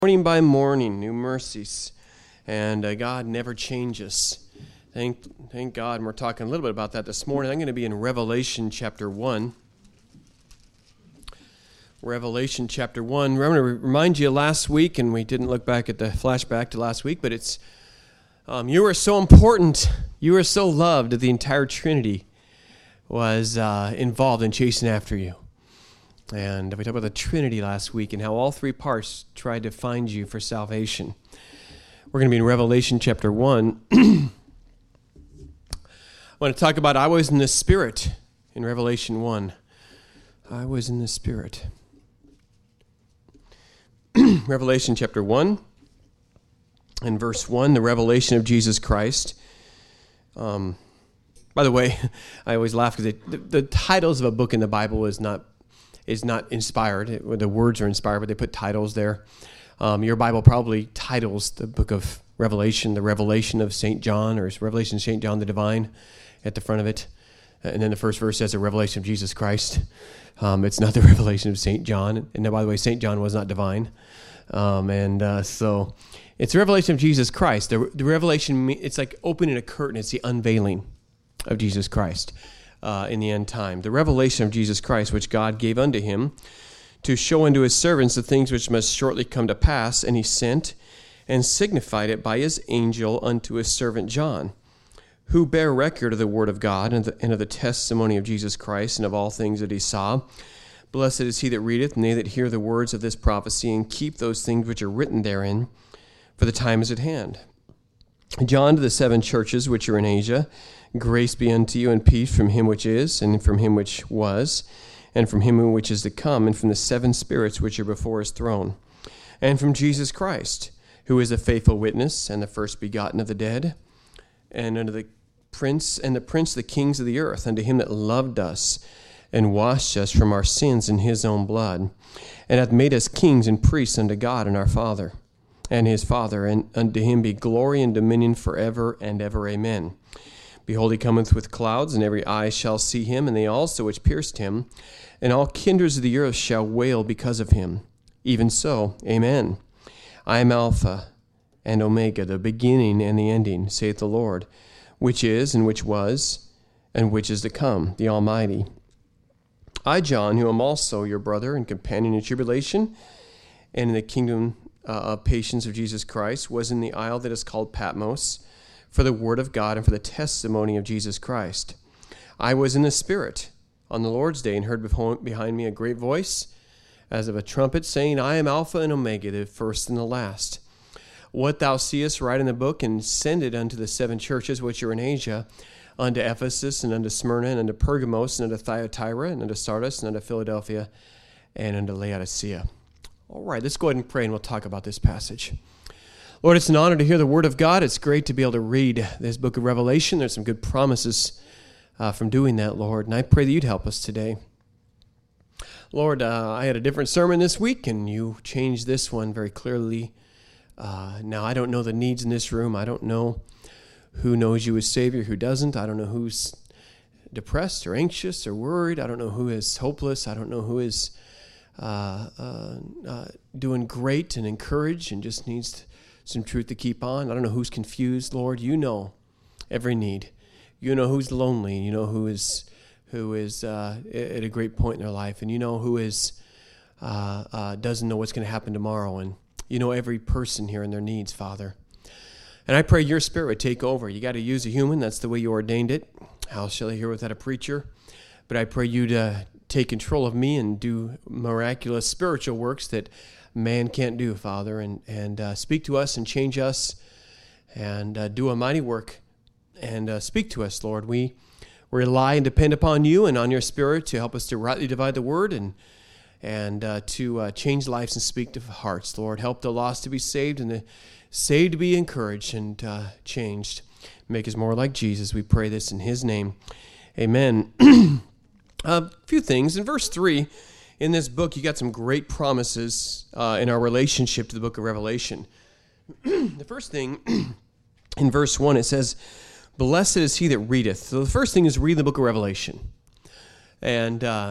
Morning by morning, new mercies, and God never changes. Thank God. And we're talking a little bit about that this morning. I'm going to be in Revelation chapter 1. Revelation chapter 1. I'm going to remind you last week, and we didn't look back at the flashback to last week, but it's you are so important. You are so loved that the entire Trinity was involved in chasing after you. And we talked about the Trinity last week and how all three parts tried to find you for salvation. We're going to be in Revelation chapter 1. I want to talk about I was in the Spirit in Revelation 1. I was in the Spirit. Revelation chapter 1 and verse 1, the revelation of Jesus Christ. By the way, I always laugh because the titles of a book in the Bible is not inspired. The words are inspired, but they put titles there. Your Bible probably titles the book of Revelation, the Revelation of St. John, or Revelation of St. John the Divine at the front of it. And then the first verse says the revelation of Jesus Christ. It's not the revelation of St. John. And by the way, St. John was not divine. So it's the revelation of Jesus Christ. The revelation, it's like opening a curtain. It's the unveiling of Jesus Christ. In the end time, the revelation of Jesus Christ, which God gave unto him, to show unto his servants the things which must shortly come to pass, and he sent and signified it by his angel unto his servant John, who bare record of the word of God and of the testimony of Jesus Christ, and of all things that he saw. Blessed is he that readeth, and they that hear the words of this prophecy, and keep those things which are written therein, for the time is at hand. John to the 7 churches which are in Asia, grace be unto you and peace from him which is, and from him which was, and from him which is to come, and from the 7 spirits which are before his throne, and from Jesus Christ, who is a faithful witness, and the first begotten of the dead, and unto the prince of the kings of the earth, unto him that loved us, and washed us from our sins in his own blood, and hath made us kings and priests unto God and our Father, and his Father, and unto him be glory and dominion forever and ever. Amen. Behold, he cometh with clouds, and every eye shall see him, and they also which pierced him, and all kindreds of the earth shall wail because of him. Even so, Amen. I am Alpha and Omega, the beginning and the ending, saith the Lord, which is, and which was, and which is to come, the Almighty. I, John, who am also your brother and companion in tribulation, and in the kingdom of patience of Jesus Christ, was in the isle that is called Patmos, for the word of God and for the testimony of Jesus Christ. I was in the Spirit on the Lord's day, and heard behind me a great voice, as of a trumpet, saying, I am Alpha and Omega, the first and the last. What thou seest, write in the book, and send it unto the 7 churches which are in Asia, unto Ephesus, and unto Smyrna, and unto Pergamos, and unto Thyatira, and unto Sardis, and unto Philadelphia, and unto Laodicea. All right, let's go ahead and pray, and we'll talk about this passage. Lord, it's an honor to hear the word of God. It's great to be able to read this book of Revelation. There's some good promises from doing that, Lord, and I pray that you'd help us today. Lord, I had a different sermon this week, and you changed this one very clearly. Now, I don't know the needs in this room. I don't know who knows you as Savior, who doesn't. I don't know who's depressed or anxious or worried. I don't know who is hopeless. I don't know who is doing great and encouraged and just needs some truth to keep on. I don't know who's confused, Lord. You know every need. You know who's lonely. You know who is at a great point in their life, and you know who is doesn't know what's going to happen tomorrow, and you know every person here and their needs, Father. And I pray your Spirit would take over. You got to use a human. That's the way you ordained it. How shall I hear without a preacher? But I pray you to take control of me and do miraculous spiritual works that man can't do, Father, and speak to us and change us and do a mighty work and speak to us, Lord. We rely and depend upon you and on your Spirit to help us to rightly divide the word and to change lives and speak to hearts, Lord. Help the lost to be saved and the saved to be encouraged and changed. Make us more like Jesus. We pray this in his name. Amen. A few things. In verse 3, in this book, you got some great promises in our relationship to the book of Revelation. The first thing, in verse 1, it says, Blessed is he that readeth. So the first thing is read the book of Revelation. And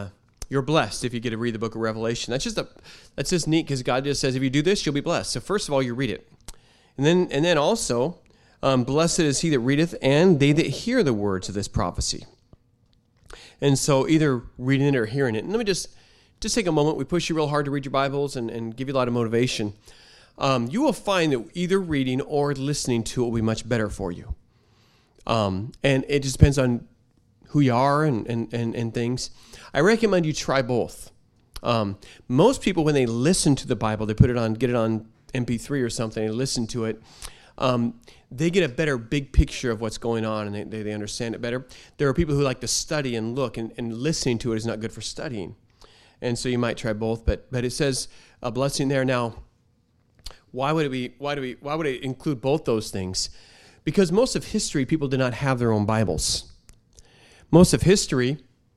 you're blessed if you get to read the book of Revelation. That's just neat because God just says if you do this, you'll be blessed. So first of all, you read it. And then also, blessed is he that readeth and they that hear the words of this prophecy. And so either reading it or hearing it. And let me just take a moment. We push you real hard to read your Bibles and give you a lot of motivation. You will find that either reading or listening to it will be much better for you. And it just depends on who you are and things. I recommend you try both. Most people, when they listen to the Bible, they get it on MP3 or something, and listen to it, they get a better big picture of what's going on, and they understand it better. There are people who like to study and look, and listening to it is not good for studying. And so you might try both, but it says a blessing there. Now, why would it include both those things? Because most of history, people did not have their own Bibles. Most of history,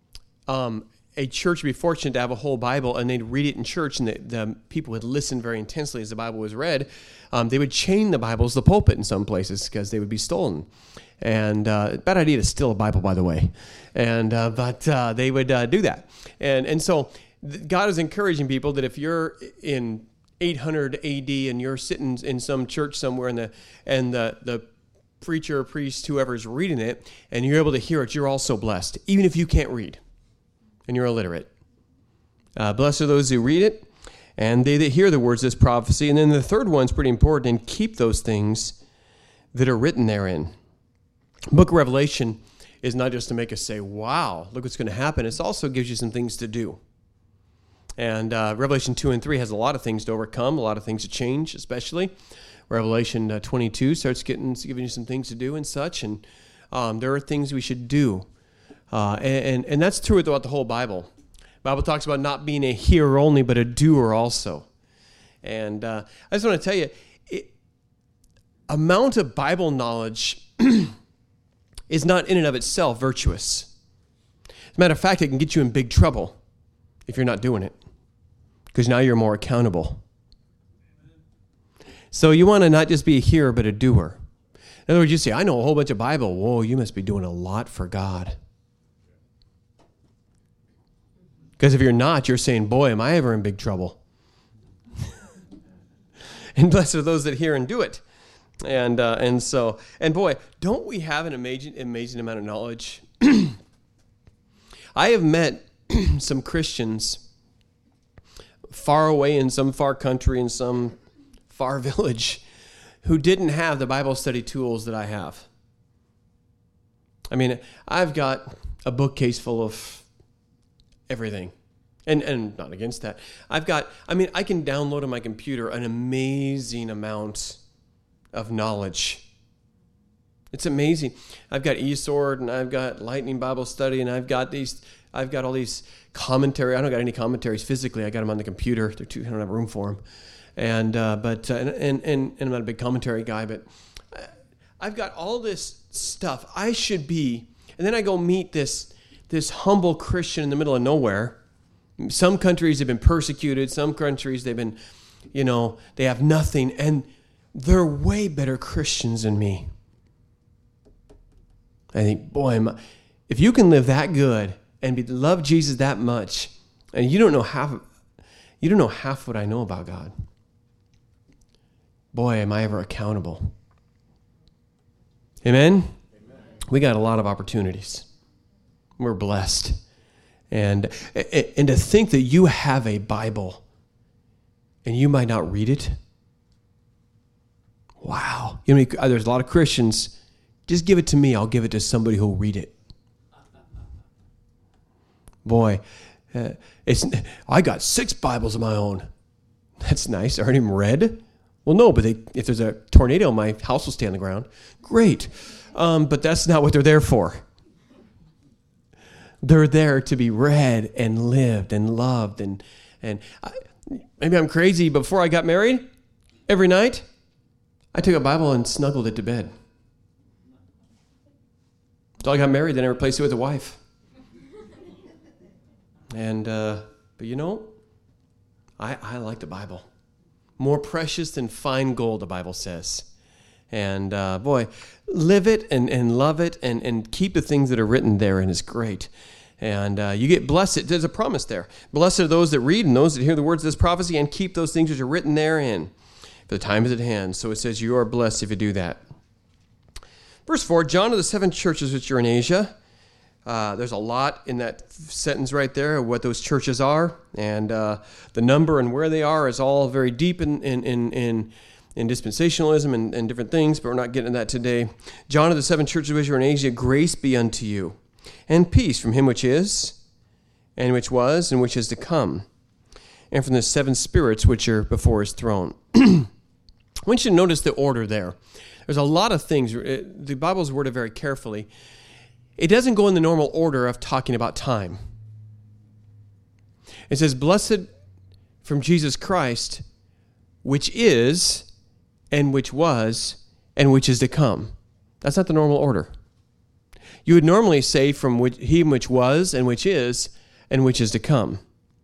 a church would be fortunate to have a whole Bible, and they'd read it in church, and the people would listen very intensely as the Bible was read. They would chain the Bibles to the pulpit in some places because they would be stolen. And bad idea to steal a Bible, by the way. But they would do that. And so God is encouraging people that if you're in 800 AD and you're sitting in some church somewhere, and the preacher or priest, whoever's reading it, and you're able to hear it, you're also blessed, even if you can't read and you're illiterate. Blessed are those who read it, and they that hear the words of this prophecy. And then the third one's pretty important, and keep those things that are written therein. Book of Revelation is not just to make us say, wow, look what's going to happen. It also gives you some things to do. And Revelation 2 and 3 has a lot of things to overcome, a lot of things to change, especially. Revelation 22 starts giving you some things to do and such, and there are things we should do. And that's true throughout the whole Bible. The Bible talks about not being a hearer only, but a doer also. And I just want to tell you, amount of Bible knowledge is not in and of itself virtuous. As a matter of fact, it can get you in big trouble if you're not doing it, because now you're more accountable. So you want to not just be a hearer, but a doer. In other words, you say, I know a whole bunch of Bible. Whoa, you must be doing a lot for God. Because if you're not, you're saying, boy, am I ever in big trouble. And blessed are those that hear and do it. And boy, don't we have an amazing amount of knowledge? I have met some Christians far away in some far country, in some far village, who didn't have the Bible study tools that I have. I mean, I've got a bookcase full of everything. And not against that. I can download on my computer an amazing amount of knowledge. It's amazing. I've got eSword, and I've got Lightning Bible Study, and I've got all these commentary. I don't got any commentaries physically. I got them on the computer. I don't have room for them. And I'm not a big commentary guy, but I've got all this stuff. I should be, and then I go meet this humble Christian in the middle of nowhere. Some countries have been persecuted. Some countries they've been, they have nothing, and they're way better Christians than me. I think, boy, if you can live that good and love Jesus that much, and you don't know half what I know about God. Boy, am I ever accountable. Amen? We got a lot of opportunities. We're blessed. And to think that you have a Bible and you might not read it. Wow. There's a lot of Christians. Just give it to me. I'll give it to somebody who'll read it. Boy, I got 6 Bibles of my own. That's nice. Aren't even read? Well, no, but if there's a tornado, my house will stay on the ground. Great. But that's not what they're there for. They're there to be read and lived and loved. Maybe I'm crazy. Before I got married, every night, I took a Bible and snuggled it to bed. Until I got married, then I replaced it with a wife. But I like the Bible. More precious than fine gold, the Bible says. And boy, live it and love it and keep the things that are written therein is great. And you get blessed. There's a promise there. Blessed are those that read and those that hear the words of this prophecy and keep those things which are written therein. For the time is at hand. So it says you are blessed if you do that. Verse 4, John of the 7 churches which are in Asia. There's a lot in that sentence right there of what those churches are. And the number and where they are is all very deep in dispensationalism and different things, but we're not getting into that today. John of the 7 churches which are in Asia, grace be unto you, and peace from him which is, and which was, and which is to come, and from the 7 spirits which are before his throne. I want you to notice the order there. There's a lot of things. The Bible's worded very carefully. It doesn't go in the normal order of talking about time. It says, blessed from Jesus Christ, which is, and which was, and which is to come. That's not the normal order. You would normally say from him which was, and which is to come.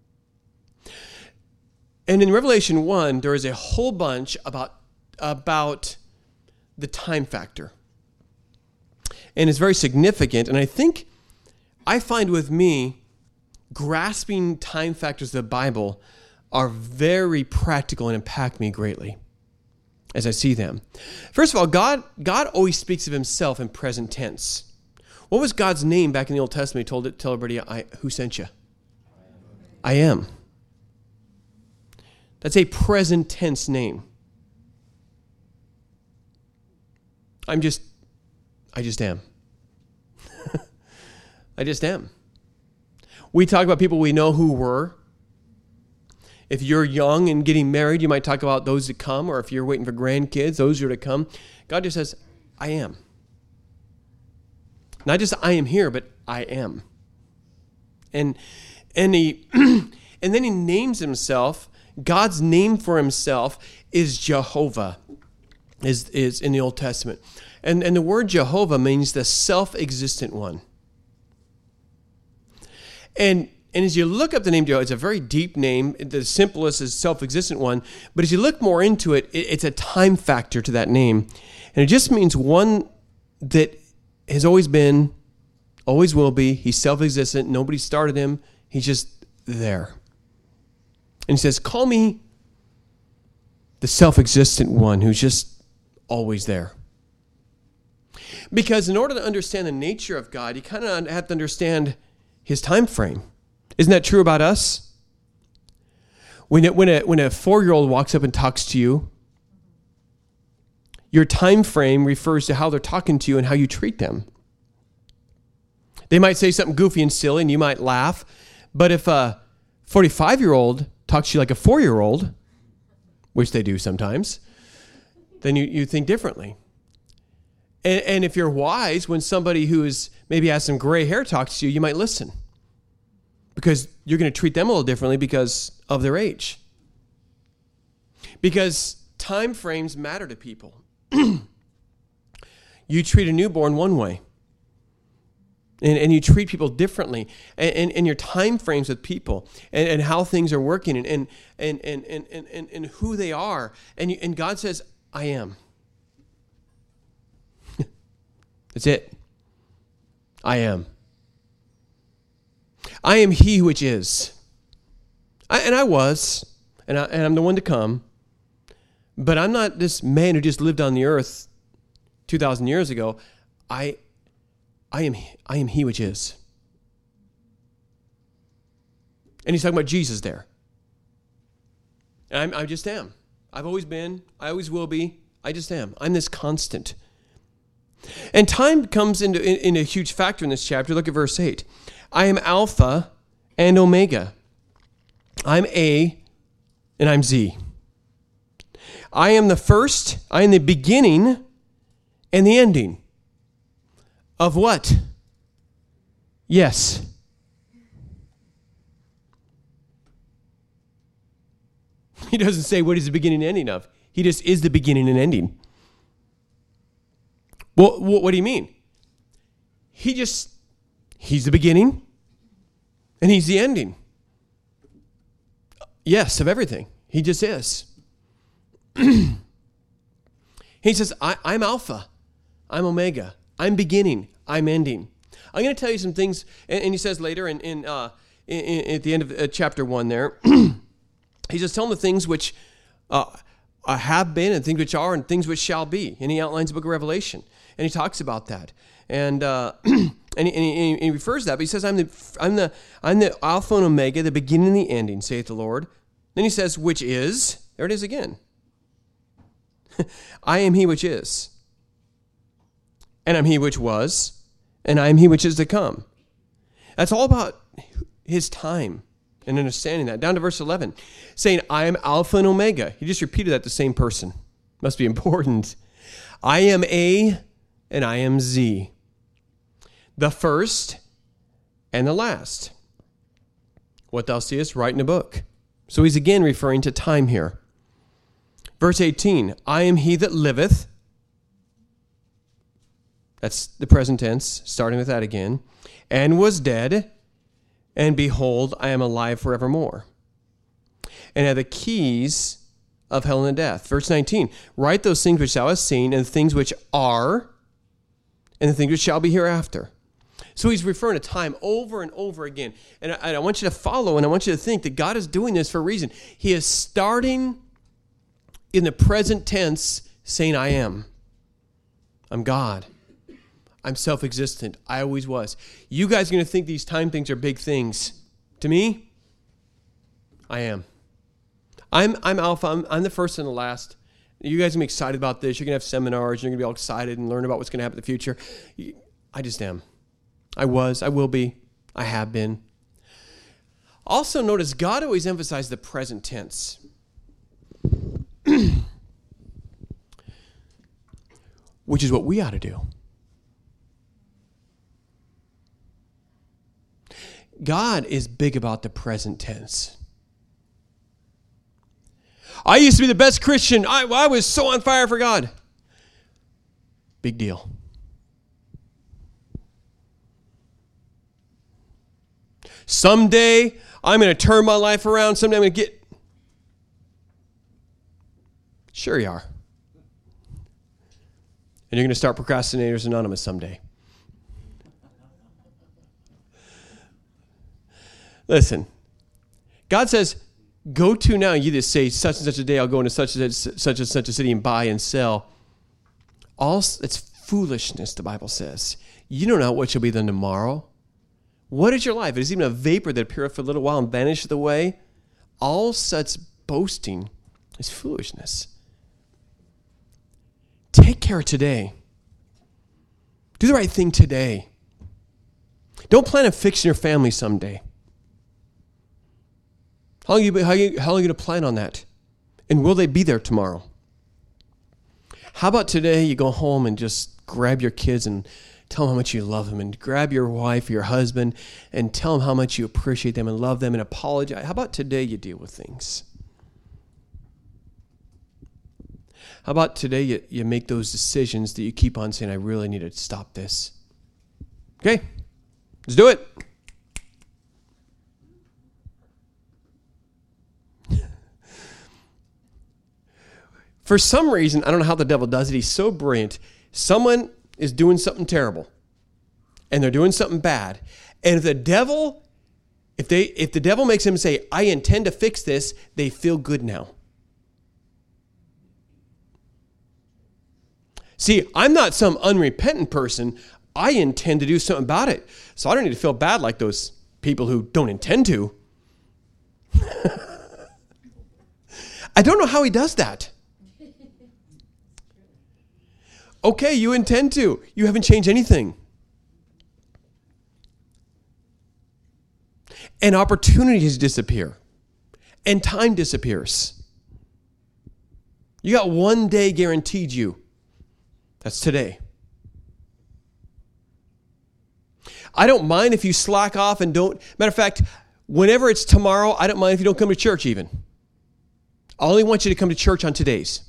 And in Revelation 1, there is a whole bunch about the time factor. And it's very significant. And I find with me, grasping time factors of the Bible are very practical and impact me greatly as I see them. First of all, God always speaks of himself in present tense. What was God's name back in the Old Testament? He tell everybody, who sent you? I am. That's a present tense name. I just am. I just am. We talk about people we know who were. If you're young and getting married, you might talk about those to come, or if you're waiting for grandkids, those are to come. God just says, I am. Not just I am here, but I am. And he and then he names himself. God's name for himself is Jehovah, is in the Old Testament. And the word Jehovah means the self-existent one. And as you look up the name Jehovah, it's a very deep name. The simplest is self-existent one. But as you look more into it, it's a time factor to that name. And it just means one that has always been, always will be. He's self-existent. Nobody started him. He's just there. And he says, call me the self-existent one who's just always there. Because in order to understand the nature of God, you kind of have to understand his time frame. Isn't that true about us? When a 4-year-old walks up and talks to you, your time frame refers to how they're talking to you and how you treat them. They might say something goofy and silly, and you might laugh. But if a 45-year-old talks to you like a 4-year-old, which they do sometimes, then you think differently. And if you're wise, when somebody who maybe has some gray hair talks to you, you might listen. Because you're going to treat them a little differently because of their age. Because time frames matter to people. You treat a newborn one way. And you treat people differently. And your time frames with people. And how things are working. And who they are. And God says, I am. That's it. I am. I am he which is. I was, and I'm the one to come. But I'm not this man who just lived on the earth 2,000 years ago. I am he which is. And he's talking about Jesus there. And I just am. I've always been. I always will be. I just am. I'm this constant. And time comes into a huge factor in this chapter. Look at verse 8. I am Alpha and Omega. I'm A and I'm Z. I am the first, I am the beginning and the ending. Of what? Yes. He doesn't say what is the beginning and ending of. He just is the beginning and ending. Well, what do you mean? He's the beginning and he's the ending. Yes, of everything. He just is. He says, I'm Alpha. I'm Omega. I'm beginning. I'm ending. I'm going to tell you some things, and he says later at the end of chapter 1 there, he says, tell them the things which have been and things which are and things which shall be. And he outlines the book of Revelation, and he talks about that. And and he refers to that, but he says, I'm the Alpha and Omega, the beginning and the ending, saith the Lord. Then he says, which is, there it is again. I am he which is, and I'm he which was, and I am he which is to come. That's all about his time and understanding that. Down to verse 11, saying, I am Alpha and Omega. He just repeated that the same person. Must be important. I am A and I am Z. The first and the last. What thou seest, write in a book. So he's again referring to time here. Verse 18, I am he that liveth. That's the present tense, starting with that again. And was dead, and behold, I am alive forevermore. And have the keys of hell and death. Verse 19, write those things which thou hast seen, and the things which are, and the things which shall be hereafter. So he's referring to time over and over again. And I want you to follow, and I want you to think that God is doing this for a reason. He is starting in the present tense, saying, I am. I'm God. I'm self-existent. I always was. You guys are going to think these time things are big things. To me, I am. I'm Alpha. I'm the first and the last. You guys are going to be excited about this. You're going to have seminars. You're going to be all excited and learn about what's going to happen in the future. I just am. I was. I will be. I have been. Also notice God always emphasized the present tense. Which is what we ought to do. God is big about the present tense. I used to be the best Christian. I was so on fire for God. Big deal. Someday, I'm going to turn my life around. Someday, I'm going to get... Sure you are. And you're going to start Procrastinators Anonymous someday. Listen, God says, go to now. You just say, such and such a day, I'll go into such and such a city and buy and sell. It's foolishness, the Bible says. You don't know what shall be done tomorrow. What is your life? It is even a vapor that appeareth for a little while and vanisheth away. All such boasting is foolishness. Take care today. Do the right thing today. Don't plan on fixing your family someday. How long are you going to plan on that? And will they be there tomorrow? How about today you go home and just grab your kids and tell them how much you love them, and grab your wife, your husband, and tell them how much you appreciate them and love them and apologize. How about today you deal with things? How about today you make those decisions that you keep on saying, I really need to stop this. Okay, let's do it. For some reason, I don't know how the devil does it. He's so brilliant. Someone is doing something terrible, and they're doing something bad. And if the devil makes them say, I intend to fix this, they feel good now. See, I'm not some unrepentant person. I intend to do something about it. So I don't need to feel bad like those people who don't intend to. I don't know how he does that. Okay, you intend to. You haven't changed anything. And opportunities disappear. And time disappears. You got one day guaranteed you. That's today. I don't mind if you slack off and don't. Matter of fact, whenever it's tomorrow, I don't mind if you don't come to church even. I only want you to come to church on today's.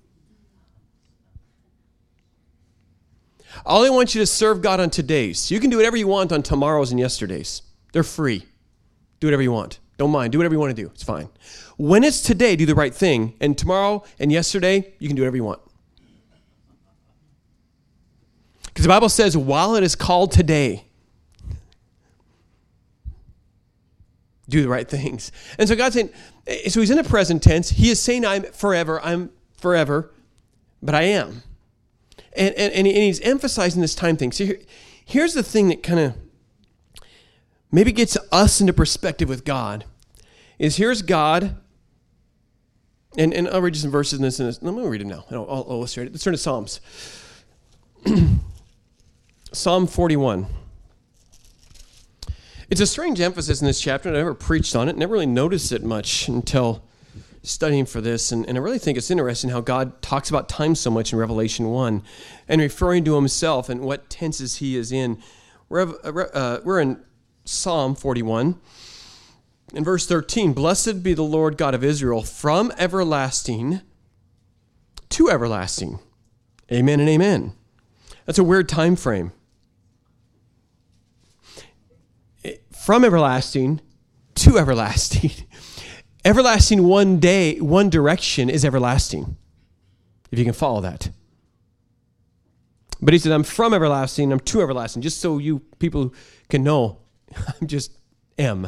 I only want you to serve God on today's. You can do whatever you want on tomorrow's and yesterday's. They're free. Do whatever you want. Don't mind. Do whatever you want to do. It's fine. When it's today, do the right thing. And tomorrow and yesterday, you can do whatever you want. Because the Bible says, while it is called today, do the right things. And so God's saying, so he's in the present tense. He is saying, I'm forever, but I am. And he's emphasizing this time thing. So here's the thing that kind of maybe gets us into perspective with God, is here's God, and I'll read you some verses in this. Let me read it now. I'll illustrate it. Let's turn to Psalms. Psalm 41. It's a strange emphasis in this chapter, and I never preached on it, never really noticed it much until studying for this, and I really think it's interesting how God talks about time so much in Revelation 1, and referring to himself and what tenses he is in. We're in Psalm 41, in verse 13, "Blessed be the Lord God of Israel from everlasting to everlasting. Amen and amen." That's a weird time frame. From everlasting to everlasting. Everlasting one day, one direction is everlasting, if you can follow that. But he said, I'm from everlasting, I'm to everlasting, just so you people can know, I'm just am.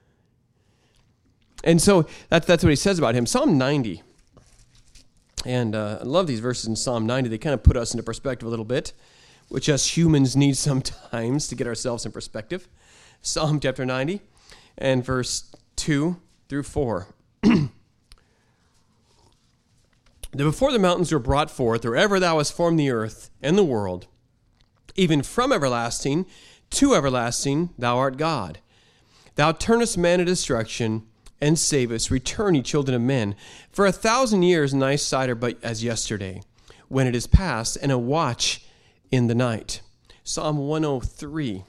And so that's what he says about him. Psalm 90. And I love these verses in Psalm 90. They kind of put us into perspective a little bit, which us humans need sometimes to get ourselves in perspective. Psalm chapter 90 and verse 2 through 4. Before the mountains were brought forth, or ever thou hast formed the earth and the world, even from everlasting to everlasting, thou art God. Thou turnest man to destruction and savest. Return, ye children of men. For 1,000 years in thy sight are but as yesterday, when it is past, and a watch in the night. Psalm 103.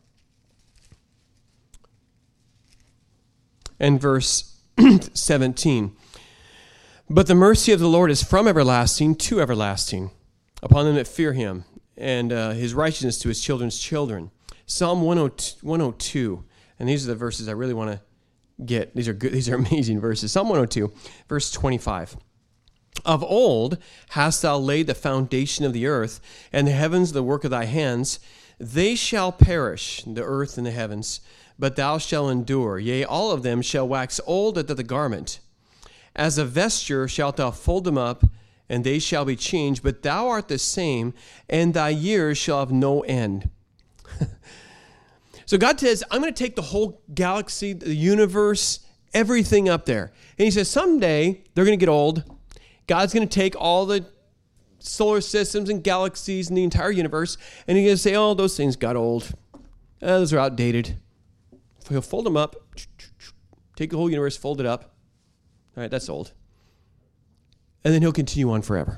And verse 17. But the mercy of the Lord is from everlasting to everlasting, upon them that fear him, and his righteousness to his children's children. Psalm 102. And these are the verses I really want to get. These are good. These are amazing verses. Psalm 102, verse 25. Of old hast thou laid the foundation of the earth, and the heavens the work of thy hands. They shall perish, the earth and the heavens, but thou shalt endure. Yea, all of them shall wax old as the garment. As a vesture shalt thou fold them up, and they shall be changed. But thou art the same, and thy years shall have no end. So God says, I'm going to take the whole galaxy, the universe, everything up there. And he says, someday they're going to get old. God's going to take all the solar systems and galaxies and the entire universe, and he's going to say, oh, those things got old. Those are outdated. He'll fold them up, take the whole universe, fold it up. All right, that's old. And then he'll continue on forever.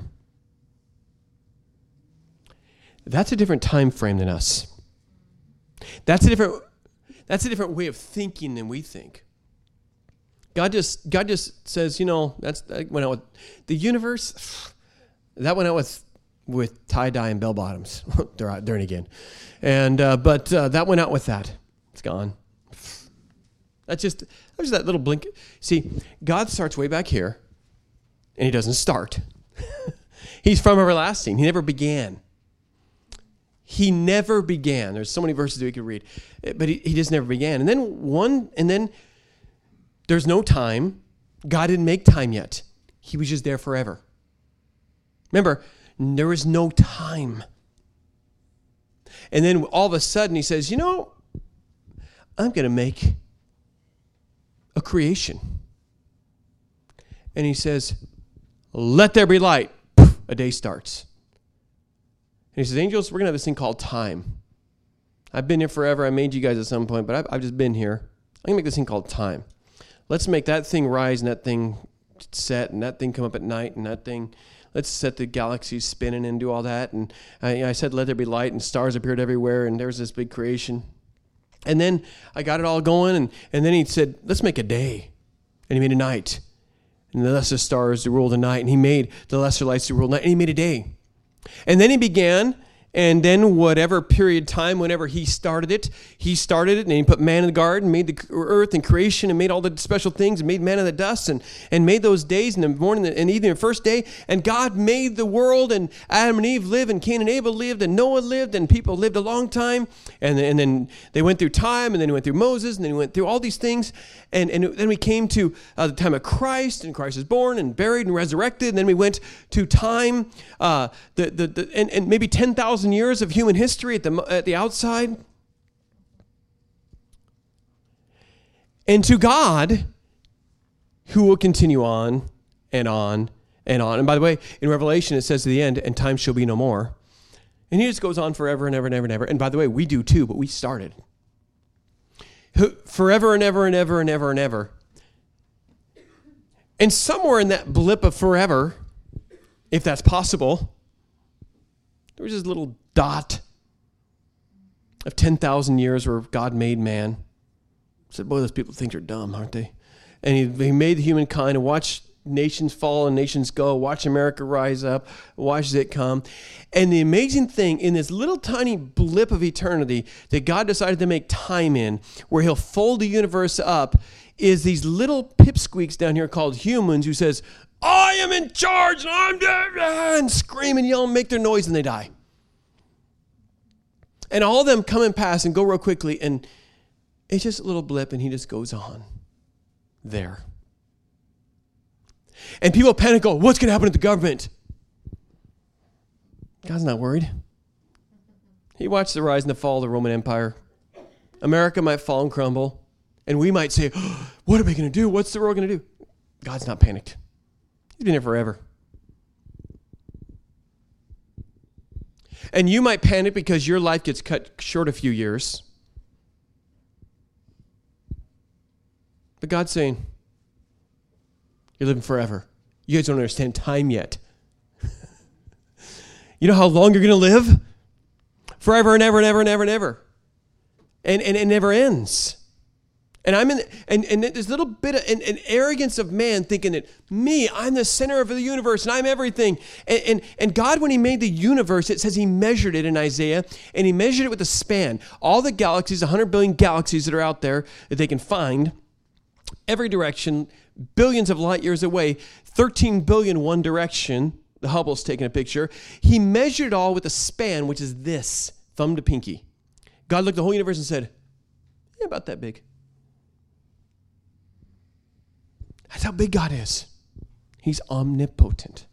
That's a different time frame than us. That's a different way of thinking than we think. God just says, that went out with the universe. That went out with tie-dye and bell-bottoms. They're out there again. And but that went out with that. It's gone. That's just that little blink. See, God starts way back here, and he doesn't start. He's from everlasting. He never began. He never began. There's so many verses that we could read, but he just never began. And then there's no time. God didn't make time yet. He was just there forever. Remember, there was no time. And then all of a sudden he says, I'm going to make a creation. And he says, let there be light. Poof, a day starts. And he says, angels, we're going to have this thing called time. I've been here forever. I made you guys at some point, but I've just been here. I'm going to make this thing called time. Let's make that thing rise and that thing set and that thing come up at night and that thing, let's set the galaxies spinning and do all that. And I said, let there be light, and stars appeared everywhere, and there's this big creation. And then I got it all going, and then he said, let's make a day. And he made a night. And the lesser stars to rule the night. And he made the lesser lights to rule the night. And he made a day. And then he began, And then whatever period of time, whenever he started it, and he put man in the garden, made the earth and creation, and made all the special things, and made man in the dust, and made those days, and the morning and evening, the first day. And God made the world, and Adam and Eve lived, and Cain and Abel lived, and Noah lived, and people lived a long time. And then they went through time, and then he went through Moses, and then he went through all these things. And then we came to the time of Christ, and Christ was born and buried and resurrected. And then we went to time, and maybe 10,000 years of human history at the outside. And to God, who will continue on and on and on. And by the way, in Revelation, it says to the end, and time shall be no more. And he just goes on forever and ever and ever and ever. And by the way, we do too, but we started. Forever and ever and ever and ever and ever. And somewhere in that blip of forever, if that's possible, there was this little dot of 10,000 years where God made man. I said, boy, those people think they're dumb, aren't they? And he made humankind and watched nations fall and nations go, watch America rise up, watch it come. And the amazing thing, in this little tiny blip of eternity that God decided to make time in, where he'll fold the universe up, is these little pipsqueaks down here called humans who says, I am in charge, and I'm dead, and scream and yell and make their noise, and they die. And all of them come and pass and go real quickly, and it's just a little blip, and he just goes on there. And people panic, go, what's going to happen to the government? God's not worried. He watched the rise and the fall of the Roman Empire. America might fall and crumble, and we might say, oh, what are we going to do? What's the world going to do? God's not panicked. He's been here forever. And you might panic because your life gets cut short a few years. But God's saying, you're living forever. You guys don't understand time yet. You know how long you're going to live? Forever and ever and ever and ever and ever. And it never ends. And I'm in, and this little bit of an arrogance of man thinking that I'm the center of the universe and I'm everything. And God, when he made the universe, it says he measured it in Isaiah, and he measured it with a span. All the galaxies, 100 billion galaxies that are out there that they can find, every direction, billions of light years away, 13 billion one direction. The Hubble's taking a picture. He measured it all with a span, which is this, thumb to pinky. God looked at the whole universe and said, about that big. That's how big God is. He's omnipotent.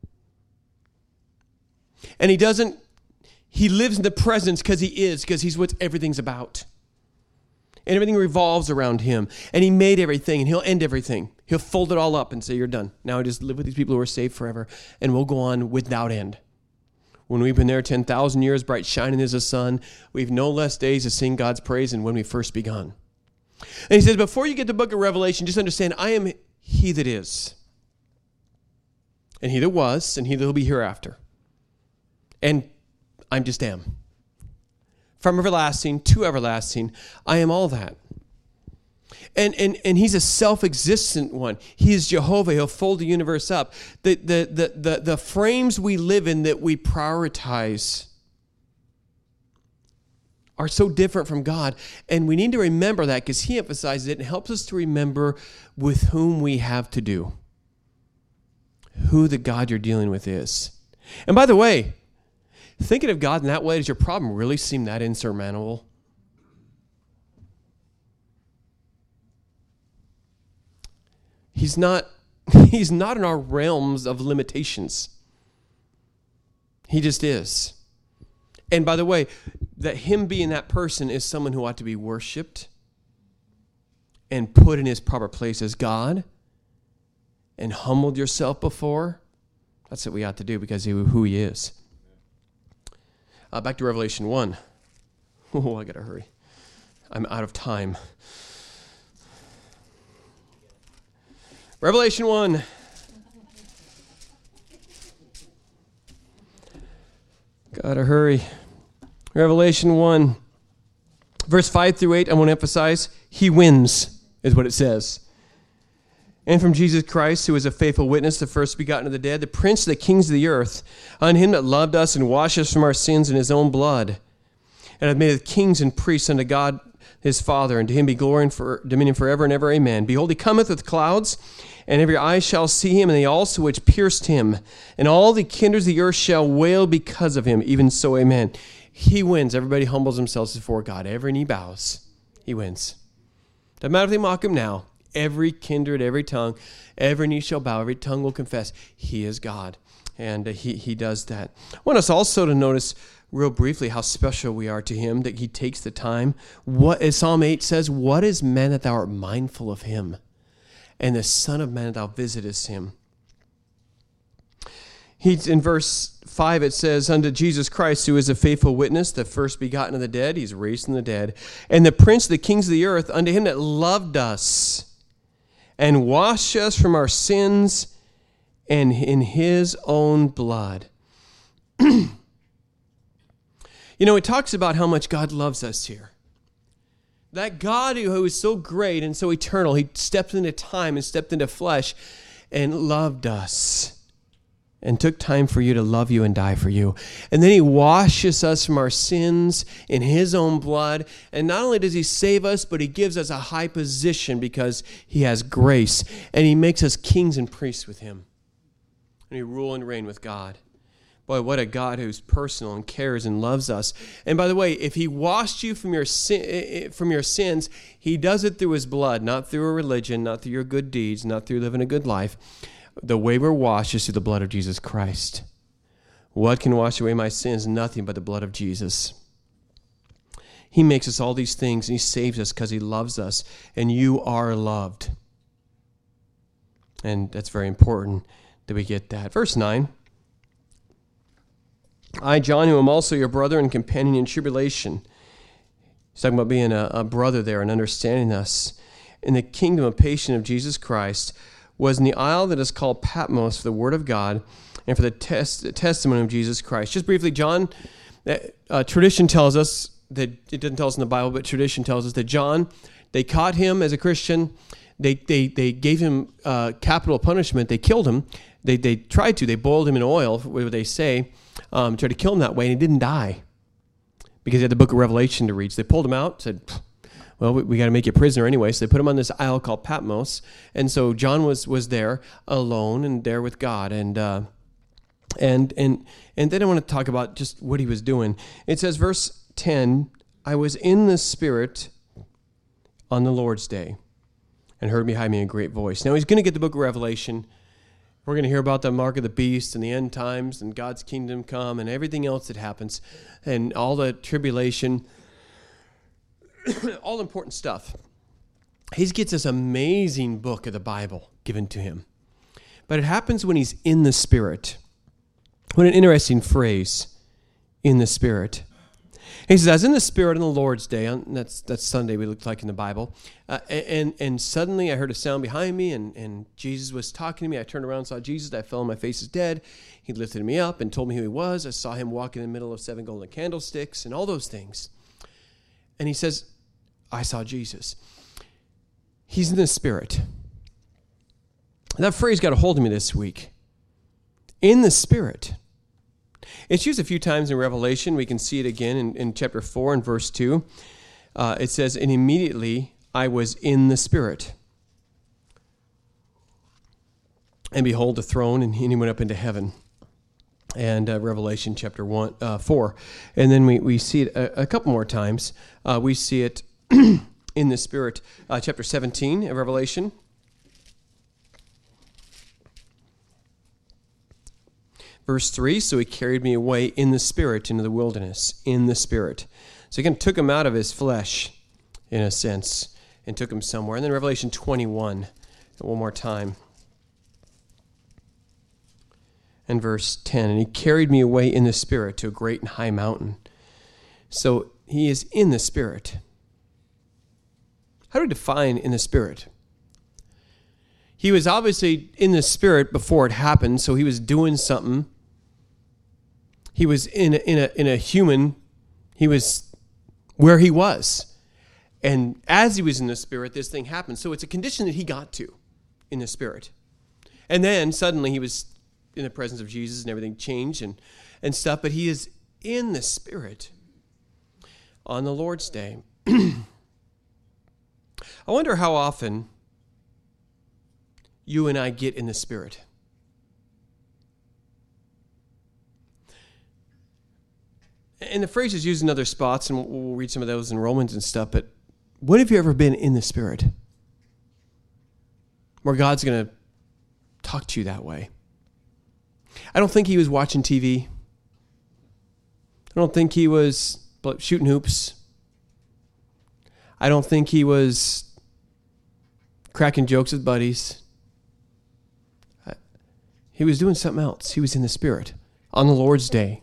And he lives in the presence because he's what everything's about. And everything revolves around him. And he made everything, and he'll end everything. He'll fold it all up and say, you're done. Now I just live with these people who are saved forever, and we'll go on without end. When we've been there 10,000 years, bright shining as the sun, we've no less days to sing God's praise than when we first begun. And he says, before you get the book of Revelation, just understand, I am he that is, and he that was, and he that will be hereafter. And I'm just am. From everlasting to everlasting, I am all that. And he's a self-existent one. He is Jehovah. He'll fold the universe up. The frames we live in that we prioritize are so different from God. And we need to remember that because he emphasizes it and helps us to remember with whom we have to do. Who the God you're dealing with is. And by the way, thinking of God in that way, does your problem really seem that insurmountable? He's not in our realms of limitations. He just is. And by the way, that him being that person is someone who ought to be worshiped and put in his proper place as God and humbled yourself before. That's what we ought to do because of who he is. Back to Revelation 1. Oh, I got to hurry. I'm out of time. Revelation 1. Got to hurry. Revelation 1, verse 5 through 8, I want to emphasize, he wins, is what it says. And from Jesus Christ, who is a faithful witness, the first begotten of the dead, the prince of the kings of the earth, on him that loved us and washed us from our sins in his own blood, and hath made us kings and priests unto God his Father, and to him be glory and dominion forever and ever. Amen. Behold, he cometh with clouds, and every eye shall see him, and they also which pierced him. And all the kindreds of the earth shall wail because of him. Even so, amen. He wins. Everybody humbles themselves before God. Every knee bows. He wins. Doesn't matter if they mock him now. Every kindred, every tongue, every knee shall bow, every tongue will confess he is God. And he does that. I want us also to notice real briefly how special we are to him, that he takes the time. What, as Psalm 8 says, what is man that thou art mindful of him? And the Son of Man that thou visitest him. In verse 5 it says, unto Jesus Christ, who is a faithful witness, the first begotten of the dead, he's raised from the dead, and the prince of the kings of the earth, unto him that loved us, and washed us from our sins, and in his own blood. You know, it talks about how much God loves us here. That God who is so great and so eternal, he stepped into time and stepped into flesh and loved us and took time for you to love you and die for you. And then he washes us from our sins in his own blood. And not only does he save us, but he gives us a high position because he has grace. And he makes us kings and priests with him. And we rule and reign with God. Boy, what a God who's personal and cares and loves us. And by the way, if he washed you from your sins, he does it through his blood, not through a religion, not through your good deeds, not through living a good life. The way we're washed is through the blood of Jesus Christ. What can wash away my sins? Nothing but the blood of Jesus. He makes us all these things, and he saves us because he loves us, and you are loved. And that's very important that we get that. Verse 9. I, John, who am also your brother and companion in tribulation. He's talking about being a brother there and understanding us. In the kingdom of patience of Jesus Christ, was in the isle that is called Patmos for the word of God and for the testimony of Jesus Christ. Just briefly, John, tradition tells us that, it doesn't tell us in the Bible, but tradition tells us that John, they caught him as a Christian. They gave him capital punishment. They killed him. They tried to. They boiled him in oil, what they say, tried to kill him that way, and he didn't die because he had the book of Revelation to read. So they pulled him out, said, well, we got to make you a prisoner anyway. So they put him on this isle called Patmos. And so John was there alone and there with God. And then I want to talk about just what he was doing. It says, verse 10, I was in the Spirit on the Lord's day and heard behind me a great voice. Now he's going to get the book of Revelation. We're going to hear about the mark of the beast and the end times and God's kingdom come and everything else that happens and all the tribulation. All important stuff. He gets this amazing book of the Bible given to him. But it happens when he's in the Spirit. What an interesting phrase, in the Spirit. He says, I was in the Spirit on the Lord's day. That's Sunday, we looked like in the Bible. And suddenly I heard a sound behind me, and Jesus was talking to me. I turned around and saw Jesus. I fell on my face as dead. He lifted me up and told me who he was. I saw him walk in the middle of 7 golden candlesticks and all those things. And he says, I saw Jesus. He's in the Spirit. That phrase got a hold of me this week. In the Spirit. It's used a few times in Revelation. We can see it again in chapter 4 and verse 2. It says, and immediately I was in the Spirit. And behold, the throne, and he went up into heaven. And Revelation chapter 4. And then we see it a couple more times. We see it in the Spirit. Chapter 17 of Revelation. Verse 3, so he carried me away in the Spirit into the wilderness, in the Spirit. So he kind of took him out of his flesh, in a sense, and took him somewhere. And then Revelation 21, one more time. And verse 10, and he carried me away in the Spirit to a great and high mountain. So he is in the Spirit. How do we define in the Spirit? He was obviously in the Spirit before it happened, so he was doing something. He was in a human. He was where he was. And as he was in the Spirit, this thing happened. So it's a condition that he got to. in the Spirit. And then suddenly he was in the presence of Jesus and everything changed and stuff, but he is in the Spirit on the Lord's Day. I wonder how often you and I get in the Spirit. And the phrase is used in other spots, and we'll read some of those in Romans and stuff, but when have you ever been in the Spirit? Where God's going to talk to you that way. I don't think he was watching TV. I don't think he was shooting hoops. I don't think he was cracking jokes with buddies. He was doing something else. He was in the Spirit on the Lord's Day.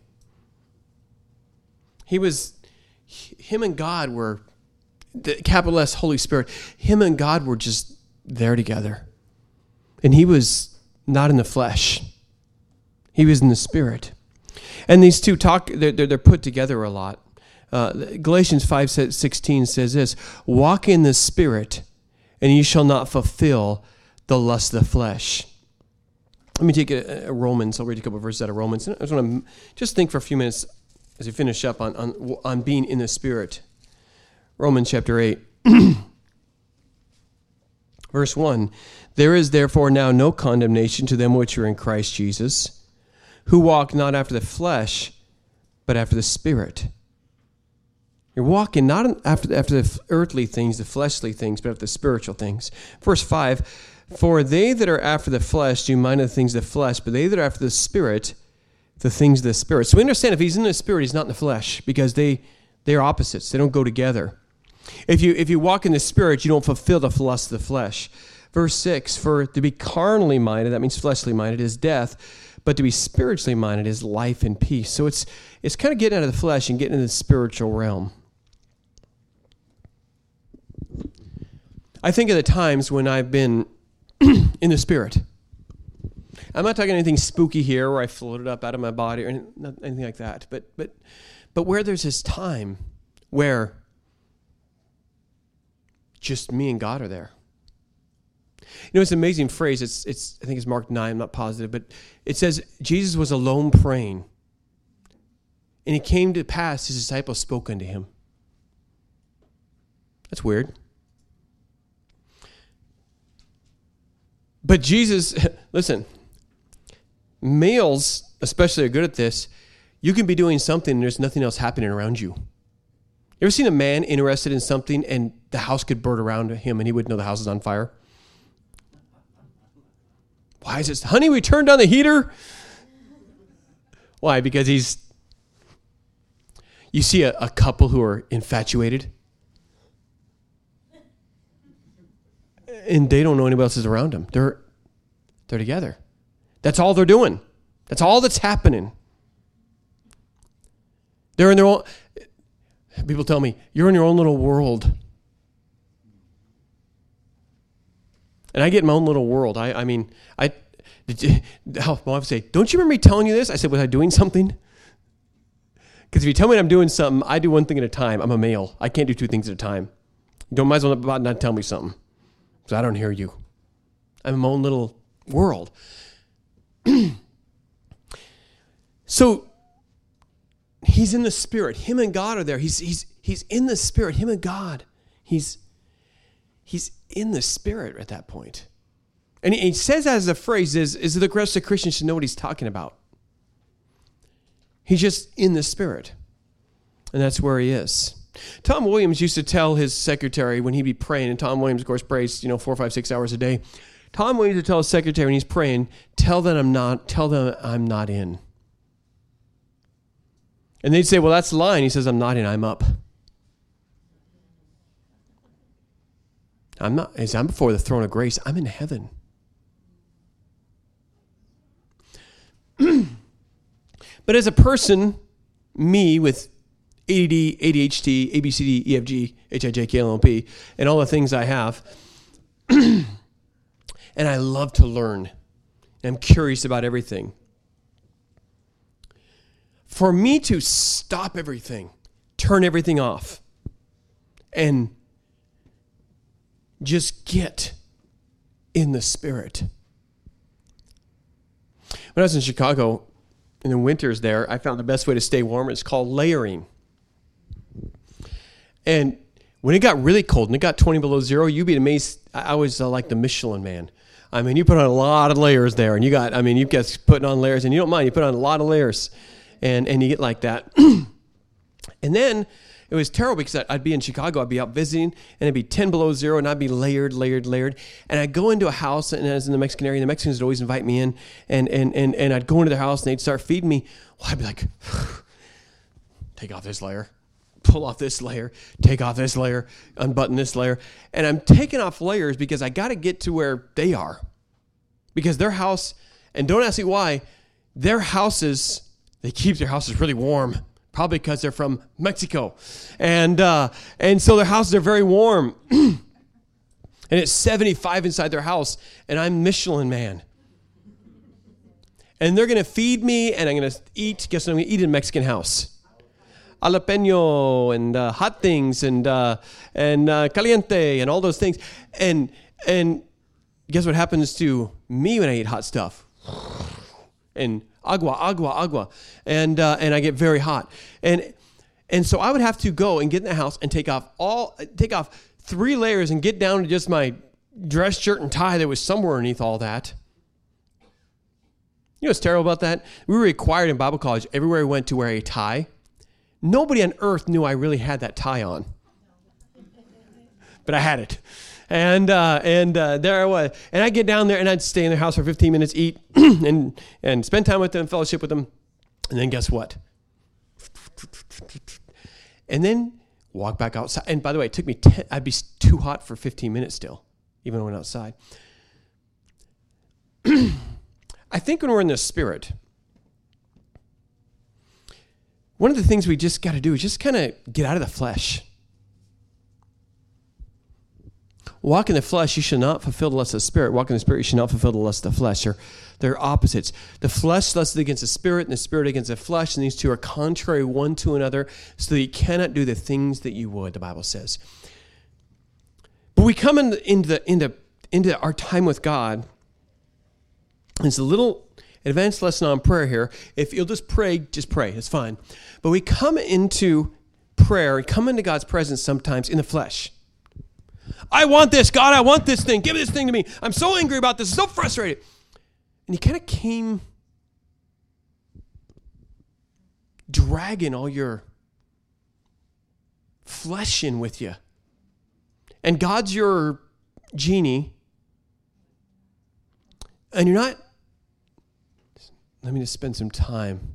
Him and God were, the capital S, Holy Spirit, him and God were just there together. And he was not in the flesh. He was in the Spirit. And these two they're put together a lot. Galatians 5:16 says this, walk in the Spirit, and you shall not fulfill the lust of the flesh. Let me take a Romans. I'll read a couple of verses out of Romans. I just want to just think for a few minutes as we finish up on being in the Spirit. Romans chapter 8. Verse 1, there is therefore now no condemnation to them which are in Christ Jesus, who walk not after the flesh, but after the Spirit. You're walking not after the earthly things, the fleshly things, but after the spiritual things. Verse 5, for they that are after the flesh do mind of the things of the flesh, but they that are after the Spirit, the things of the Spirit. So we understand if he's in the Spirit, he's not in the flesh, because they're opposites. They don't go together. If you walk in the Spirit, you don't fulfill the lust of the flesh. Verse 6, for to be carnally minded, that means fleshly minded, is death, but to be spiritually minded is life and peace. So it's kind of getting out of the flesh and getting into the spiritual realm. I think of the times when I've been in the Spirit. I'm not talking anything spooky here where I floated up out of my body or anything like that, but where there's this time where just me and God are there. You know, it's an amazing phrase. I think it's Mark 9, I'm not positive, but it says Jesus was alone praying. And it came to pass, his disciples spoke unto him. That's weird. But Jesus, listen, males especially are good at this. You can be doing something and there's nothing else happening around you. You ever seen a man interested in something and the house could burn around him and he wouldn't know the house is on fire? Why is this? Honey, we turned on the heater. Why? Because you see a couple who are infatuated and they don't know anybody else is around them. They're together. That's all they're doing. That's all that's happening. They're in their own. People tell me, you're in your own little world. And I get in my own little world. My wife would say, don't you remember me telling you this? I said, was I doing something? Because if you tell me I'm doing something, I do one thing at a time. I'm a male. I can't do two things at a time. You don't might as well not tell me something. Because I don't hear you. I'm in my own little world. So he's in the Spirit. Him and God are there. He's in the Spirit. Him and God. He's in the Spirit at that point. And he says that as a phrase is the rest of Christians should know what he's talking about. He's just in the Spirit. And that's where he is. Tom Williams used to tell his secretary when he'd be praying, and Tom Williams, of course, prays 4, 5, 6 hours a day. Tom Williams would tell his secretary when he's praying, tell them I'm not in. And they'd say, well, that's lying. He says, I'm not in, I'm up. I'm before the throne of grace. I'm in heaven. But as a person, me with ADD, ADHD, ABCD, EFG, HIJ, KLMP, and all the things I have, and I love to learn. I'm curious about everything. For me to stop everything, turn everything off, and just get in the Spirit. When I was in Chicago in the winters there, I found the best way to stay warm is called layering. And when it got really cold and it got 20 below zero, you'd be amazed. I was like the Michelin man. I mean, you put on a lot of layers there, and you got putting on layers, and you don't mind. You put on a lot of layers, and you get like that. And then it was terrible because I'd be in Chicago, I'd be out visiting, and it'd be 10 below zero, and I'd be layered. And I'd go into a house, and I was in the Mexican area, and the Mexicans would always invite me in, and I'd go into their house, and they'd start feeding me. Well, I'd be like, take off this layer, pull off this layer, take off this layer, unbutton this layer. And I'm taking off layers because I got to get to where they are. Because their house, and don't ask me why, their houses, they keep their houses really warm. Probably because they're from Mexico. And so their houses are very warm. And it's 75 inside their house, and I'm Michelin man. And they're going to feed me, and I'm going to eat. Guess what I'm going to eat in a Mexican house? Jalapeno and hot things and caliente and all those things. And guess what happens to me when I eat hot stuff? And agua. And I get very hot. And so I would have to go and get in the house and take off 3 layers and get down to just my dress shirt and tie that was somewhere underneath all that. You know what's terrible about that? We were required in Bible college everywhere we went to wear a tie. Nobody on earth knew I really had that tie on. But I had it. And there I was. And I'd get down there and I'd stay in their house for 15 minutes, eat, and spend time with them, fellowship with them. And then guess what? And then walk back outside. And by the way, it took me I'd be too hot for 15 minutes still, even when I went outside. I think when we're in the Spirit, one of the things we just got to do is just kind of get out of the flesh. Walk in the flesh, you shall not fulfill the lust of the Spirit. Walk in the Spirit, you shall not fulfill the lust of the flesh. They're opposites. The flesh lusts against the Spirit, and the Spirit against the flesh, and these two are contrary one to another, so that you cannot do the things that you would, the Bible says. But we come into our time with God. It's a little advanced lesson on prayer here. If you'll just pray. It's fine. But we come into prayer and come into God's presence sometimes in the flesh. I want this, God. I want this thing. Give this thing to me. I'm so angry about this. I'm so frustrated. And you kind of came dragging all your flesh in with you. And God's your genie. And you're not, let me just spend some time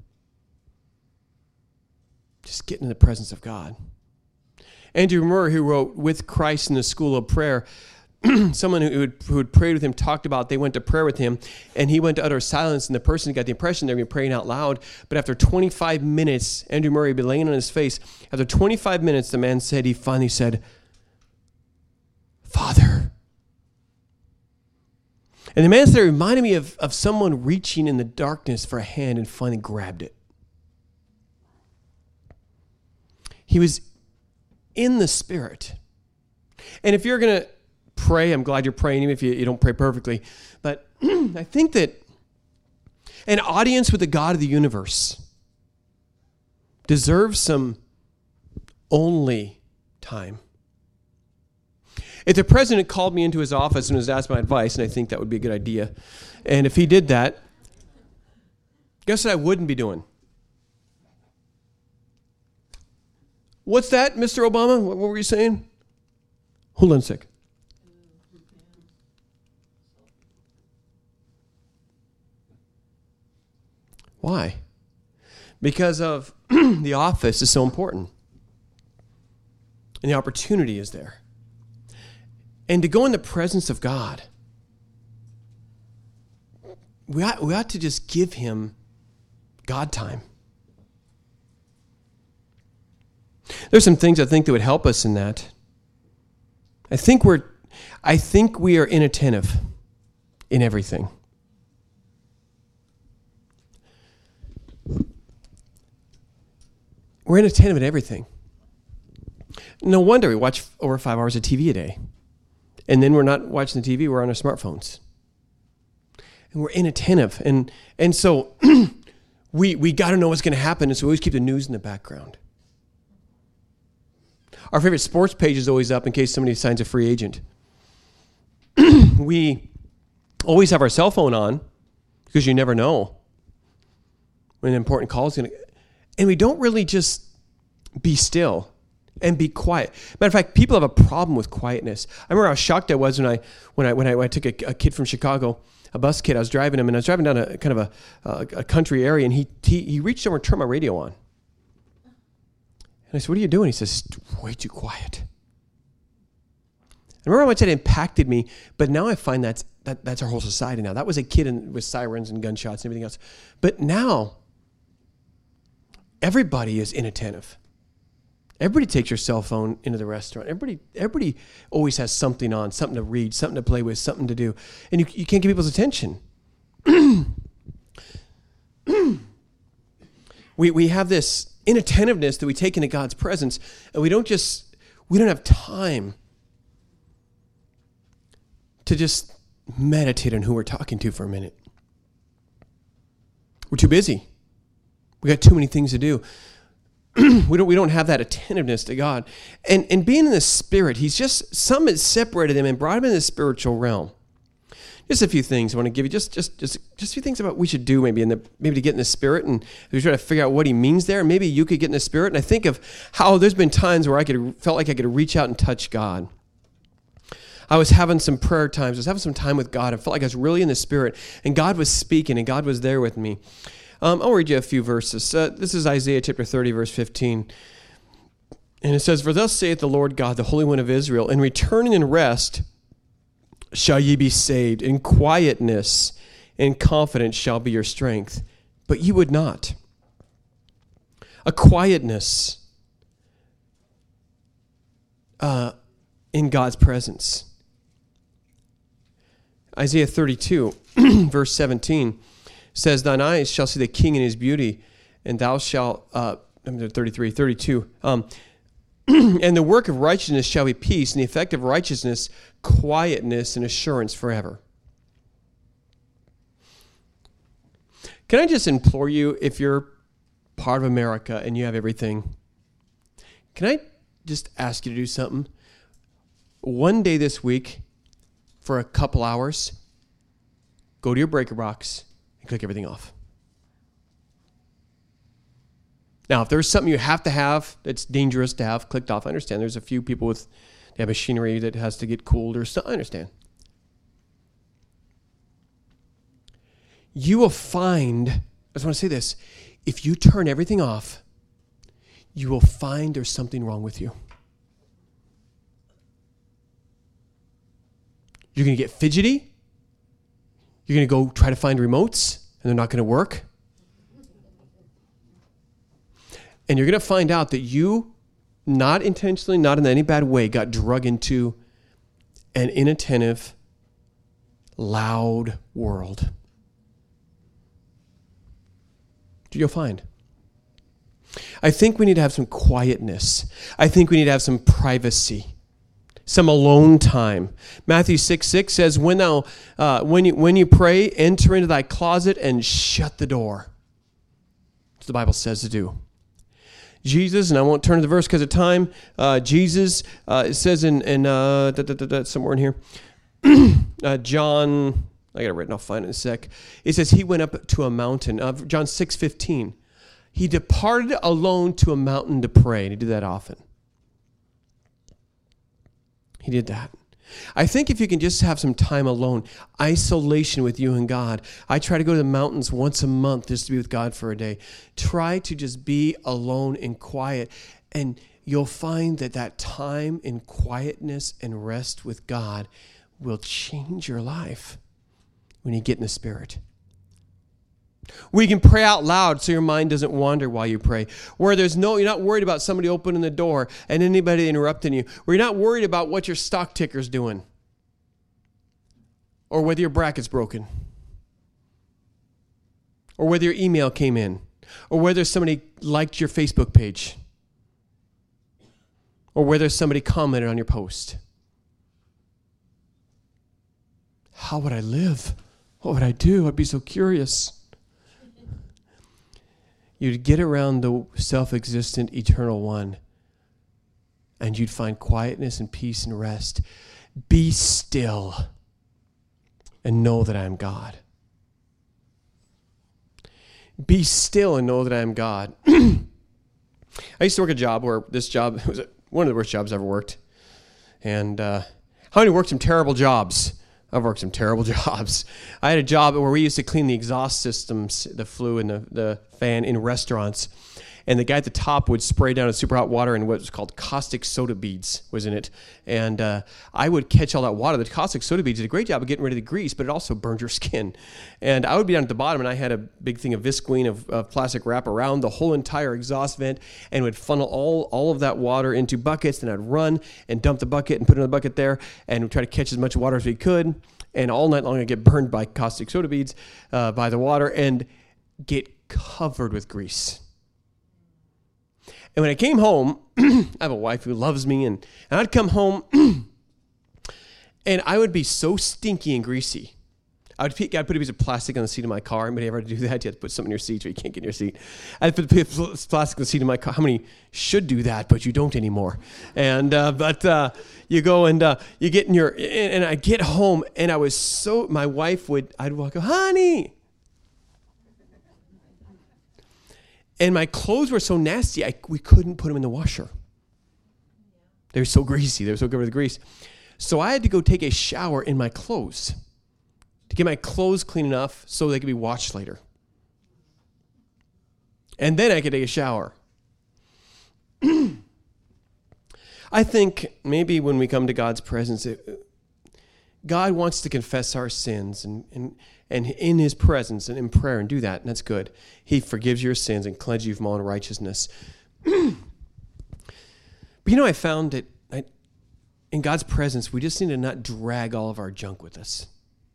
just getting in the presence of God. Andrew Murray, who wrote With Christ in the School of Prayer, someone who had prayed with him talked about they went to prayer with him, and he went to utter silence, and the person got the impression they were praying out loud. But after 25 minutes, Andrew Murray had been laying on his face. After 25 minutes, the man said, he finally said, Father. And the man said, it reminded me of someone reaching in the darkness for a hand and finally grabbed it. He was in the Spirit. And if you're going to pray, I'm glad you're praying, even if you don't pray perfectly. But I think that an audience with the God of the universe deserves some only time. If the president called me into his office and was asked my advice, and I think that would be a good idea, and if he did that, guess what I wouldn't be doing? What's that, Mr. Obama? What were you saying? Hold on a sec. Why? Because of the office is so important. And the opportunity is there. And to go in the presence of God, we ought to just give him God time. There's some things I think that would help us in that. I think we are inattentive in everything. We're inattentive in everything. No wonder we watch over 5 hours of TV a day. And then we're not watching the TV, we're on our smartphones. And we're inattentive. And so we got to know what's going to happen, and so we always keep the news in the background. Our favorite sports page is always up in case somebody signs a free agent. We always have our cell phone on because you never know when an important call is going to... And we don't really just be still and be quiet. Matter of fact, people have a problem with quietness. I remember how shocked I was when I took a kid from Chicago, a bus kid. I was driving him, and I was driving down a kind of a country area, and he reached over and turned my radio on. And I said, "What are you doing?" He says, "It's way too quiet." I remember how much that impacted me, but now I find that's our whole society now. That was a kid with sirens and gunshots and everything else. But now, everybody is inattentive. Everybody takes your cell phone into the restaurant. Everybody always has something on, something to read, something to play with, something to do. And you can't get people's attention. We have this inattentiveness that we take into God's presence, and we don't have time to just meditate on who we're talking to for a minute. We're too busy. We got too many things to do. We don't have that attentiveness to God. And being in the Spirit, some has separated him and brought him in the spiritual realm. Just a few things I want to give you, just a few things about what we should do maybe to get in the Spirit, and we try to figure out what he means there. Maybe you could get in the Spirit. And I think of how there's been times where felt like I could reach out and touch God. I was having some prayer times. I was having some time with God. I felt like I was really in the Spirit, and God was speaking, and God was there with me. I'll read you a few verses. This is Isaiah chapter 30, verse 15. And it says, "For thus saith the Lord God, the Holy One of Israel, in returning and rest shall ye be saved. In quietness and confidence shall be your strength. But ye would not." A quietness in God's presence. Isaiah 32, verse 17. Says, "Thine eyes shall see the King in his beauty, and thou shalt," 32, "and the work of righteousness shall be peace, and the effect of righteousness, quietness and assurance forever." Can I just implore you, if you're part of America and you have everything, can I just ask you to do something? One day this week, for a couple hours, go to your breaker box and click everything off. Now, if there's something you have to have that's dangerous to have clicked off, I understand. There's a few people they have machinery that has to get cooled or stuff. I understand. You will find, I just want to say this, if you turn everything off, you will find there's something wrong with you. You're going to get fidgety. You're going to go try to find remotes, and they're not going to work. And you're going to find out that you, not intentionally, not in any bad way, got drug into an inattentive, loud world. You'll find. I think we need to have some quietness. I think we need to have some privacy. Some alone time. Matthew 6:6 says, when you pray, enter into thy closet and shut the door. That's what the Bible says to do. Jesus, and I won't turn to the verse because of time, Jesus, it says in somewhere in here, John, I got it written, I'll find it in a sec. It says he went up to a mountain. John 6:15. He departed alone to a mountain to pray, and he did that often. He did that. I think if you can just have some time alone, isolation with you and God. I try to go to the mountains once a month just to be with God for a day. Try to just be alone and quiet, and you'll find that time in quietness and rest with God will change your life when you get in the Spirit. Where you can pray out loud so your mind doesn't wander while you pray. Where you're not worried about somebody opening the door and anybody interrupting you. Where you're not worried about what your stock ticker's doing. Or whether your bracket's broken. Or whether your email came in. Or whether somebody liked your Facebook page. Or whether somebody commented on your post. how would I live? What would I do? I'd be so curious. You'd get around the self-existent eternal one, and you'd find quietness and peace and rest. Be still and know that I am God. Be still and know that I am God. I used to work a job where this job was one of the worst jobs I ever worked. And how many worked some terrible jobs? I've worked some terrible jobs. I had a job where we used to clean the exhaust systems, the flue and the fan in restaurants. And the guy at the top would spray down a super hot water, and what was called caustic soda beads was in it. And I would catch all that water. The caustic soda beads did a great job of getting rid of the grease, but it also burned your skin. And I would be down at the bottom, and I had a big thing of Visqueen of plastic wrap around the whole entire exhaust vent, and would funnel all of that water into buckets. And I'd run and dump the bucket and put another bucket there, and try to catch as much water as we could. And all night long I'd get burned by caustic soda beads, by the water, and get covered with grease. And when I came home, I have a wife who loves me, and I'd come home, and I would be so stinky and greasy. I'd put a piece of plastic on the seat of my car. Anybody ever do that? You have to put something in your seat so you can't get in your seat. I'd put a piece of plastic on the seat of my car. How many should do that, but you don't anymore? And you go and you get in your, and I get home, and I was so, my wife I'd walk, honey. And my clothes were so nasty, we couldn't put them in the washer. They were so greasy. They were so covered with grease. So I had to go take a shower in my clothes to get my clothes clean enough so they could be washed later. And then I could take a shower. I think maybe when we come to God's presence, God wants to confess our sins and in his presence and in prayer and do that, and that's good. He forgives your sins and cleanses you from all unrighteousness. But I found that in God's presence, we just need to not drag all of our junk with us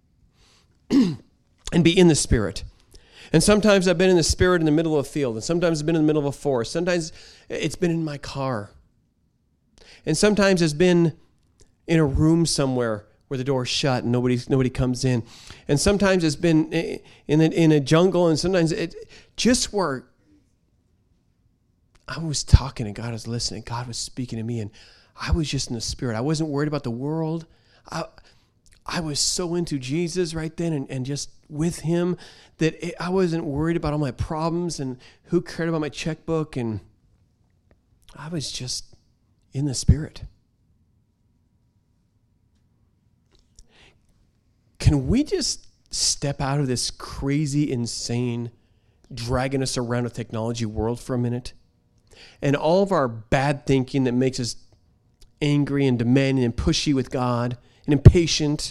and be in the Spirit. And sometimes I've been in the Spirit in the middle of a field, and sometimes I've been in the middle of a forest. Sometimes it's been in my car. And sometimes it's been in a room somewhere where the door's shut and nobody comes in. And sometimes it's been in a jungle, and sometimes it just where I was talking and God was listening. God was speaking to me, and I was just in the Spirit. I wasn't worried about the world. I was so into Jesus right then and just with him that I wasn't worried about all my problems and who cared about my checkbook, and I was just in the Spirit. Can we just step out of this crazy, insane, dragging us around a technology world for a minute? And all of our bad thinking that makes us angry and demanding and pushy with God and impatient.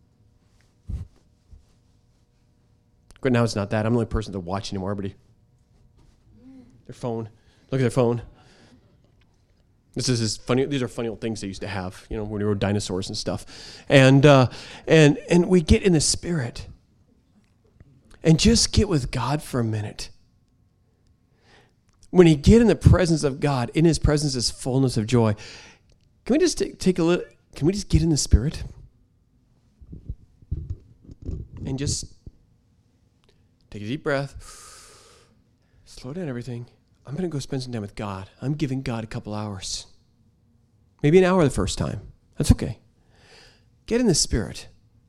But now it's not that. I'm the only person to watch anymore. Everybody, their phone. Look at their phone. This is funny. These are funny old things they used to have, when we were dinosaurs and stuff. And we get in the Spirit and just get with God for a minute. When you get in the presence of God, in his presence is fullness of joy. Can we just take a little, can we just get in the Spirit? And just take a deep breath. Slow down everything. I'm going to go spend some time with God. I'm giving God a couple hours. Maybe an hour the first time. That's okay. Get in the Spirit.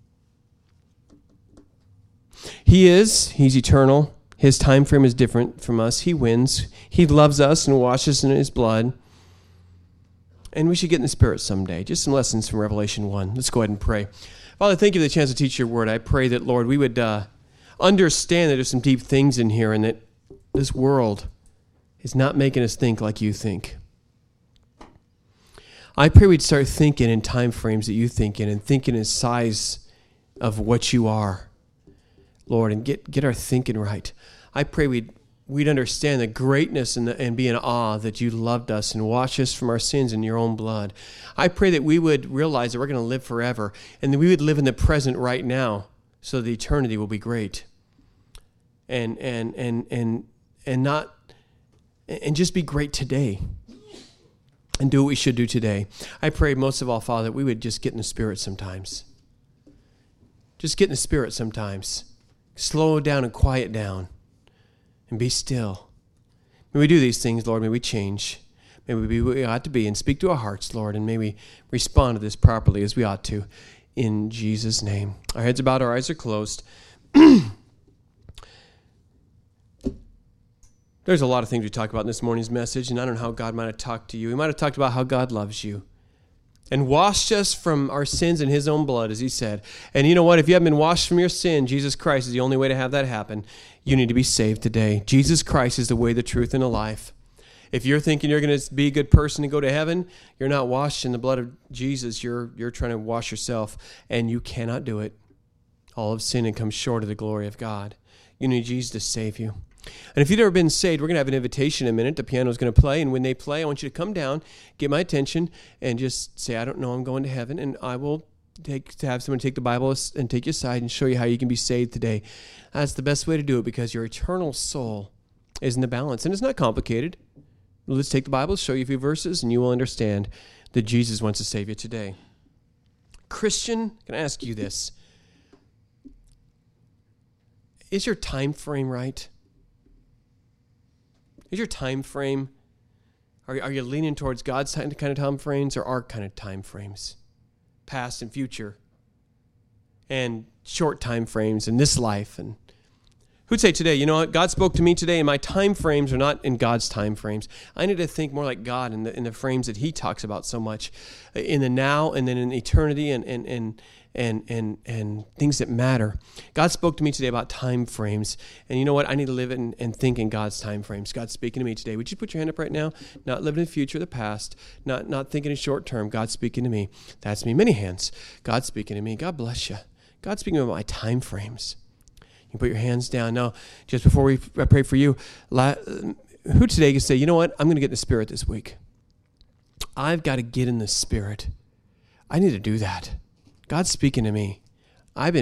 He's eternal. His time frame is different from us. He wins. He loves us and washes us in his blood. And we should get in the Spirit someday. Just some lessons from Revelation 1. Let's go ahead and pray. Father, thank you for the chance to teach your word. I pray that, Lord, we would understand that there's some deep things in here and that this world is not making us think like you think. I pray we'd start thinking in time frames that you think in and thinking in size of what you are, Lord, and get our thinking right. I pray we'd understand the greatness and be in awe that you loved us and washed us from our sins in your own blood. I pray that we would realize that we're going to live forever and that we would live in the present right now so that eternity will be great. And just be great today and do what we should do today. I pray most of all, Father, that we would just get in the Spirit sometimes. Just get in the Spirit sometimes. Slow down and quiet down and be still. May we do these things, Lord. May we change. May we be what we ought to be and speak to our hearts, Lord, and may we respond to this properly as we ought to. In Jesus' name. Our heads are bowed, our eyes are closed. There's a lot of things we talk about in this morning's message, and I don't know how God might have talked to you. He might have talked about how God loves you and washed us from our sins in his own blood, as he said. And you know what? If you haven't been washed from your sin, Jesus Christ is the only way to have that happen. You need to be saved today. Jesus Christ is the way, the truth, and the life. If you're thinking you're going to be a good person and go to heaven, you're not washed in the blood of Jesus. You're trying to wash yourself, and you cannot do it. All have sinned and come short of the glory of God. You need Jesus to save you. And if you've never been saved, we're going to have an invitation in a minute. The piano's going to play, and when they play, I want you to come down, get my attention, and just say, I don't know, I'm going to heaven, and I will have someone take the Bible and take you aside and show you how you can be saved today. That's the best way to do it because your eternal soul is in the balance, and it's not complicated. Let's take the Bible, show you a few verses, and you will understand that Jesus wants to save you today. Christian, can I ask you this? Is your time frame right? Is your time frame, are you leaning towards God's kind of time frames or our kind of time frames? Past and future. And short time frames in this life. And who'd say today, you know what, God spoke to me today and my time frames are not in God's time frames. I need to think more like God in the frames that he talks about so much. In the now and then in eternity and things that matter. God spoke to me today about time frames. And you know what? I need to live and think in God's time frames. God's speaking to me today. Would you put your hand up right now? Not living in the future, the past, not thinking in short term. God's speaking to me. That's me. Many hands. God's speaking to me. God bless you. God's speaking about my time frames. You can put your hands down. Now, just before I pray for you, who today can say, you know what? I'm going to get in the Spirit this week. I've got to get in the Spirit. I need to do that. God's speaking to me.